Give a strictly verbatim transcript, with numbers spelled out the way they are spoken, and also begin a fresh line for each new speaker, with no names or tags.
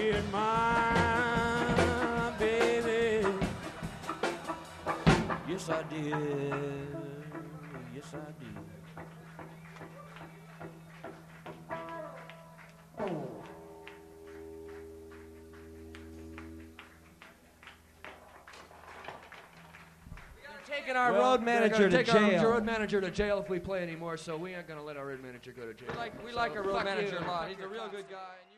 did, my baby. Yes, I did. Yes, I did.
Taking our
Well,
road manager to
take
jail.
our road manager to jail if we play anymore, so we ain't gonna let our road manager go to jail.
We like, we
So,
like our road
fuck
manager
you.
a lot.
Fuck
He's a
your
real
cock.
good guy.